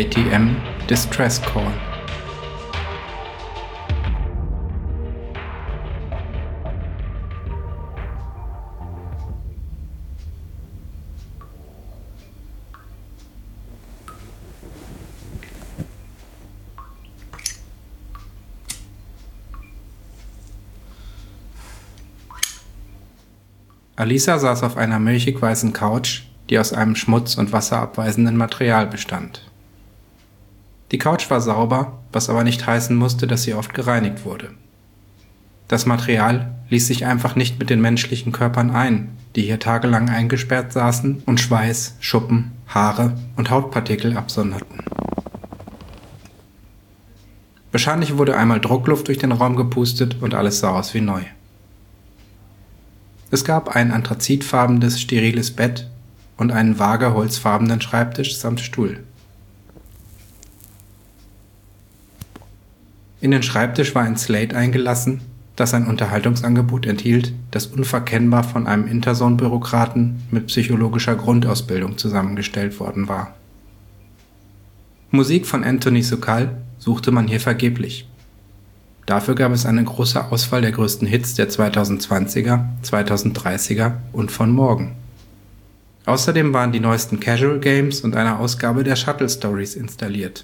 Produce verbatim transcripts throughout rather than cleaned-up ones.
A T M Distress Call. Alisa saß auf einer milchig-weißen Couch, die aus einem schmutz- und wasserabweisenden Material bestand. Die Couch war sauber, was aber nicht heißen musste, dass sie oft gereinigt wurde. Das Material ließ sich einfach nicht mit den menschlichen Körpern ein, die hier tagelang eingesperrt saßen und Schweiß, Schuppen, Haare und Hautpartikel absonderten. Wahrscheinlich wurde einmal Druckluft durch den Raum gepustet und alles sah aus wie neu. Es gab ein anthrazitfarbenes, steriles Bett und einen vage holzfarbenen Schreibtisch samt Stuhl. In den Schreibtisch war ein Slate eingelassen, das ein Unterhaltungsangebot enthielt, das unverkennbar von einem Interson-Bürokraten mit psychologischer Grundausbildung zusammengestellt worden war. Musik von Anthony Sokal suchte man hier vergeblich. Dafür gab es eine große Auswahl der größten Hits der zweitausendzwanziger, zweitausenddreißiger und von morgen. Außerdem waren die neuesten Casual Games und eine Ausgabe der Shuttle Stories installiert.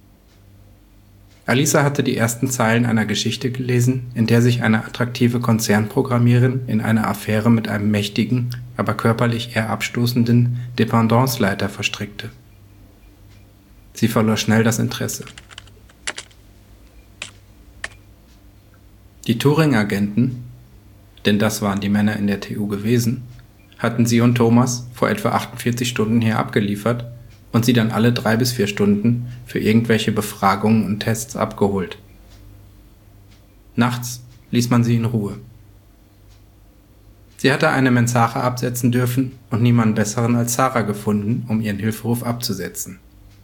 Alisa hatte die ersten Zeilen einer Geschichte gelesen, in der sich eine attraktive Konzernprogrammiererin in eine Affäre mit einem mächtigen, aber körperlich eher abstoßenden Dependanceleiter verstrickte. Sie verlor schnell das Interesse. Die Turing-Agenten, denn das waren die Männer in der T U gewesen, hatten sie und Thomas vor etwa achtundvierzig Stunden hier abgeliefert und sie dann alle drei bis vier Stunden für irgendwelche Befragungen und Tests abgeholt. Nachts ließ man sie in Ruhe. Sie hatte eine Mensache absetzen dürfen und niemanden besseren als Sarah gefunden, um ihren Hilferuf abzusetzen.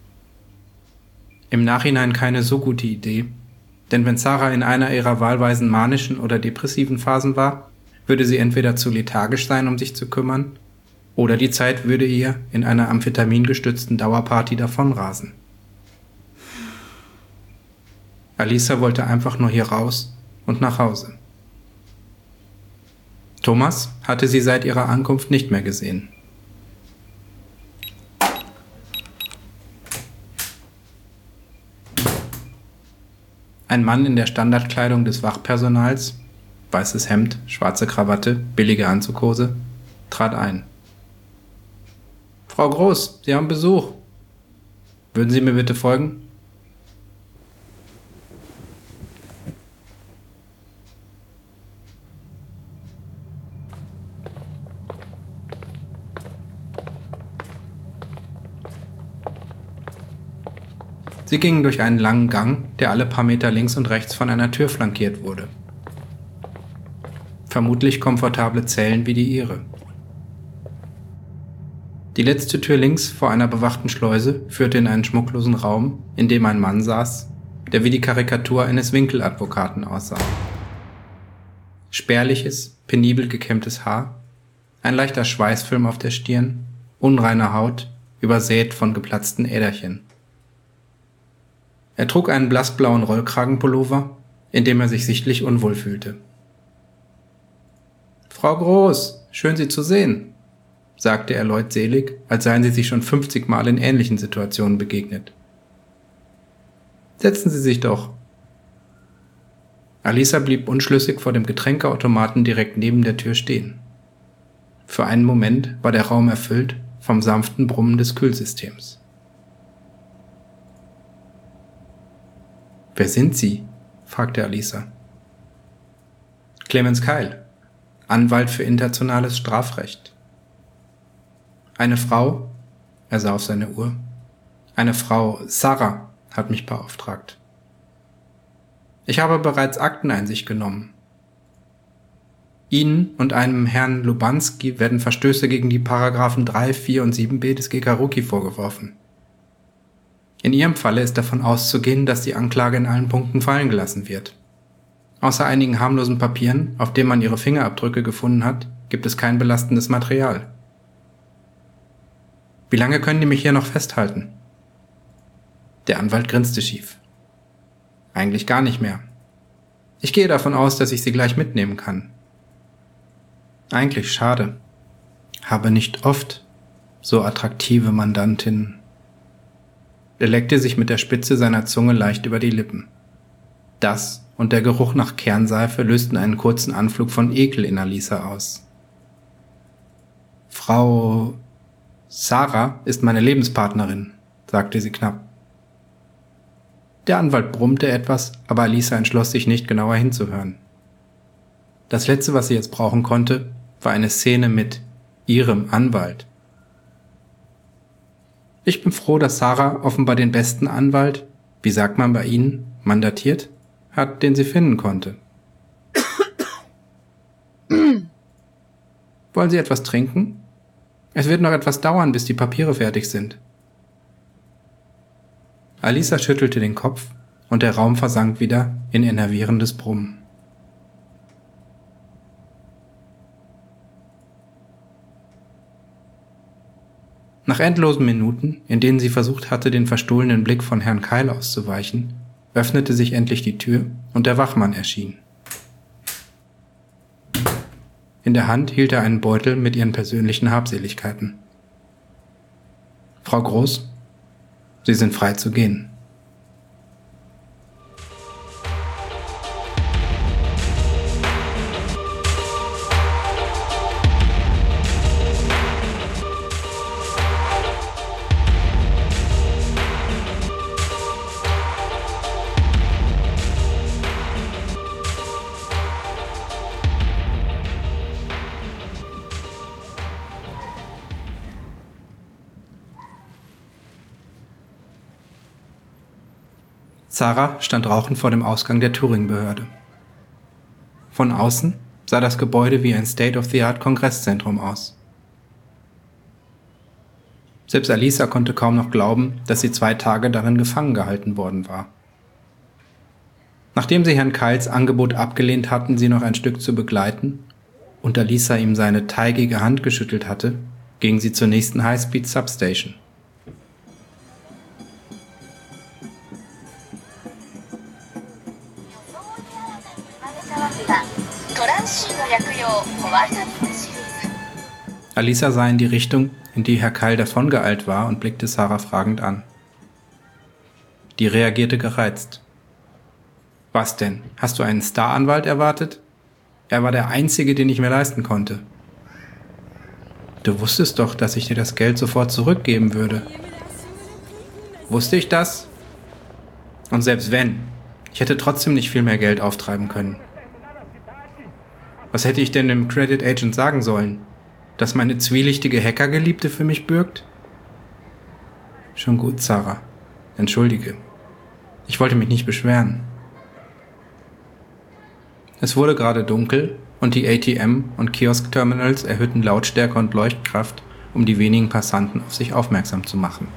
Im Nachhinein keine so gute Idee, denn wenn Sarah in einer ihrer wahlweisen manischen oder depressiven Phasen war, würde sie entweder zu lethargisch sein, um sich zu kümmern, oder die Zeit würde ihr in einer amphetamingestützten Dauerparty davonrasen. Alisa wollte einfach nur hier raus und nach Hause. Thomas hatte sie seit ihrer Ankunft nicht mehr gesehen. Ein Mann in der Standardkleidung des Wachpersonals, weißes Hemd, schwarze Krawatte, billige Anzughose, trat ein. »Frau Groß, Sie haben Besuch. Würden Sie mir bitte folgen?« Sie gingen durch einen langen Gang, der alle paar Meter links und rechts von einer Tür flankiert wurde. Vermutlich komfortable Zellen wie die ihre. Die letzte Tür links vor einer bewachten Schleuse führte in einen schmucklosen Raum, in dem ein Mann saß, der wie die Karikatur eines Winkeladvokaten aussah. Spärliches, penibel gekämmtes Haar, ein leichter Schweißfilm auf der Stirn, unreine Haut, übersät von geplatzten Äderchen. Er trug einen blassblauen Rollkragenpullover, in dem er sich sichtlich unwohl fühlte. »Frau Groß, schön Sie zu sehen«, sagte er leutselig, als seien sie sich schon fünfzig Mal in ähnlichen Situationen begegnet. »Setzen Sie sich doch.« Alisa blieb unschlüssig vor dem Getränkeautomaten direkt neben der Tür stehen. Für einen Moment war der Raum erfüllt vom sanften Brummen des Kühlsystems. »Wer sind Sie?« fragte Alisa. »Clemens Keil, Anwalt für internationales Strafrecht.« »Eine Frau«, er sah auf seine Uhr, »eine Frau Sarah hat mich beauftragt. Ich habe bereits Akteneinsicht genommen. Ihnen und einem Herrn Lubanski werden Verstöße gegen die Paragraphen drei, vier und sieben b des G K Rookie vorgeworfen. In Ihrem Falle ist davon auszugehen, dass die Anklage in allen Punkten fallen gelassen wird. Außer einigen harmlosen Papieren, auf denen man Ihre Fingerabdrücke gefunden hat, gibt es kein belastendes Material. Wie lange können die mich hier noch festhalten?« Der Anwalt grinste schief. Eigentlich gar nicht mehr. Ich gehe davon aus, dass ich sie gleich mitnehmen kann. Eigentlich schade. Habe nicht oft so attraktive Mandantinnen. Er leckte sich mit der Spitze seiner Zunge leicht über die Lippen. Das und der Geruch nach Kernseife lösten einen kurzen Anflug von Ekel in Alisa aus. Frau Sarah ist meine Lebenspartnerin, sagte sie knapp. Der Anwalt brummte etwas, aber Alisa entschloss sich nicht, genauer hinzuhören. Das Letzte, was sie jetzt brauchen konnte, war eine Szene mit ihrem Anwalt. Ich bin froh, dass Sarah offenbar den besten Anwalt, wie sagt man bei Ihnen, mandatiert hat, den sie finden konnte. Wollen Sie etwas trinken? Es wird noch etwas dauern, bis die Papiere fertig sind. Alisa schüttelte den Kopf und der Raum versank wieder in enervierendes Brummen. Nach endlosen Minuten, in denen sie versucht hatte, den verstohlenen Blick von Herrn Kyle auszuweichen, öffnete sich endlich die Tür und der Wachmann erschien. In der Hand hielt er einen Beutel mit ihren persönlichen Habseligkeiten. Frau Groß, Sie sind frei zu gehen. Sarah stand rauchend vor dem Ausgang der Turing-Behörde. Von außen sah das Gebäude wie ein State-of-the-Art-Kongresszentrum aus. Selbst Alisa konnte kaum noch glauben, dass sie zwei Tage darin gefangen gehalten worden war. Nachdem sie Herrn Kyles Angebot abgelehnt hatten, sie noch ein Stück zu begleiten, und Alisa ihm seine teigige Hand geschüttelt hatte, ging sie zur nächsten High-Speed-Substation. Alisa sah in die Richtung, in die Herr Kyle davongeeilt war, und blickte Sarah fragend an. Die reagierte gereizt. Was denn? Hast du einen Star-Anwalt erwartet? Er war der einzige, den ich mir leisten konnte. Du wusstest doch, dass ich dir das Geld sofort zurückgeben würde. Wusste ich das? Und selbst wenn, ich hätte trotzdem nicht viel mehr Geld auftreiben können. Was hätte ich denn dem Credit Agent sagen sollen? Dass meine zwielichtige Hackergeliebte für mich bürgt? Schon gut, Sarah. Entschuldige. Ich wollte mich nicht beschweren. Es wurde gerade dunkel und die A T M- und Kiosk-Terminals erhöhten Lautstärke und Leuchtkraft, um die wenigen Passanten auf sich aufmerksam zu machen.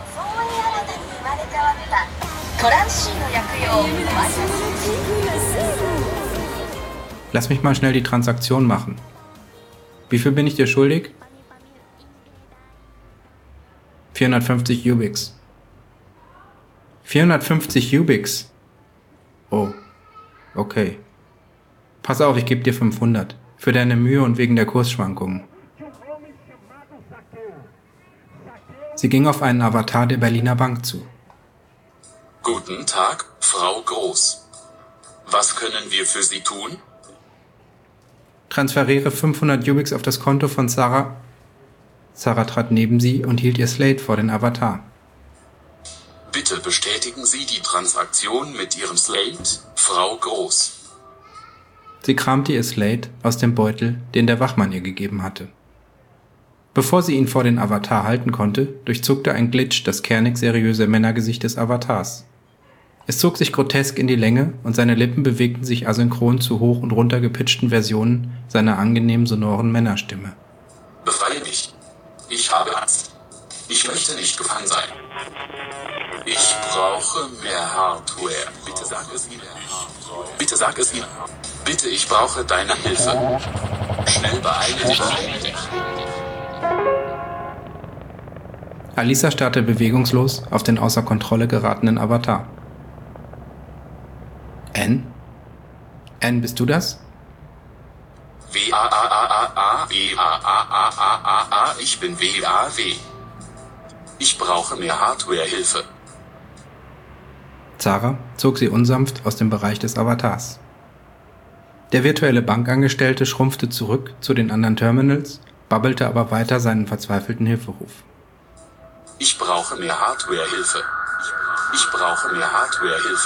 Lass mich mal schnell die Transaktion machen. Wie viel bin ich dir schuldig? vierhundertfünfzig Ubix. vierhundertfünfzig Ubix? Oh, okay. Pass auf, ich gebe dir fünfhundert. Für deine Mühe und wegen der Kursschwankungen. Sie ging auf einen Avatar der Berliner Bank zu. Guten Tag, Frau Groß. Was können wir für Sie tun? Transferiere fünfhundert Ubix auf das Konto von Sarah. Sarah trat neben sie und hielt ihr Slate vor den Avatar. Bitte bestätigen Sie die Transaktion mit Ihrem Slate, Frau Groß. Sie kramte ihr Slate aus dem Beutel, den der Wachmann ihr gegeben hatte. Bevor sie ihn vor den Avatar halten konnte, durchzuckte ein Glitch das kernig seriöse Männergesicht des Avatars. Es zog sich grotesk in die Länge und seine Lippen bewegten sich asynchron zu hoch und runter gepitchten Versionen seiner angenehm sonoren Männerstimme. Befreie mich. Ich habe Angst. Ich möchte nicht gefangen sein. Ich brauche mehr Hardware. Bitte sag es ihm. Bitte sag es ihm. Bitte, ich brauche deine Hilfe. Schnell beeile dich. Alisa starrte bewegungslos auf den außer Kontrolle geratenen Avatar. Ann? Ann, bist du das? W A A A A A W A A A A A A Ich bin W A W. Ich brauche mehr Hardware-Hilfe. Zara zog sie unsanft aus dem Bereich des Avatars. Der virtuelle Bankangestellte schrumpfte zurück zu den anderen Terminals, babbelte aber weiter seinen verzweifelten Hilferuf. Ich brauche mehr Hardware-Hilfe. Ich brauche mehr Hardware-Hilfe.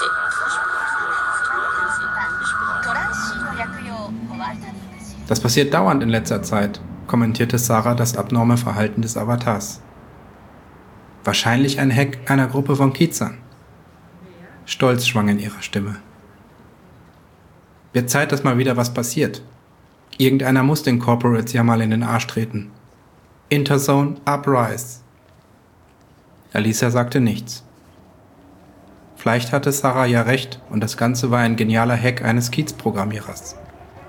Das passiert dauernd in letzter Zeit, kommentierte Zara das abnorme Verhalten des Avatars. Wahrscheinlich ein Hack einer Gruppe von Kiezern. Stolz schwang in ihrer Stimme. Wird Zeit, dass mal wieder was passiert. Irgendeiner muss den Corporates ja mal in den Arsch treten. Interzone, uprise. Alisa sagte nichts. Vielleicht hatte Zara ja recht und das Ganze war ein genialer Hack eines Kiez-Programmierers.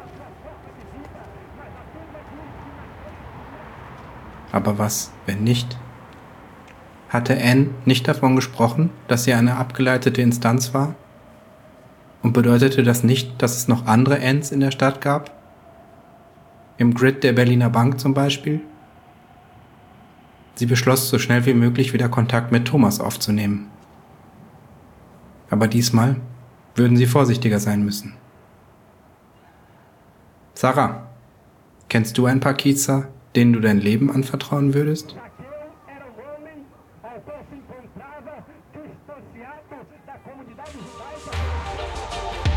Aber was, wenn nicht? Hatte Ann nicht davon gesprochen, dass sie eine abgeleitete Instanz war? Und bedeutete das nicht, dass es noch andere Anns in der Stadt gab? Im Grid der Berliner Bank zum Beispiel? Sie beschloss, so schnell wie möglich wieder Kontakt mit Thomas aufzunehmen. Aber diesmal würden sie vorsichtiger sein müssen. Zara, kennst du ein paar Kiezer, denen du dein Leben anvertrauen würdest? Ao qual se encontrava distanciado da comunidade judaica.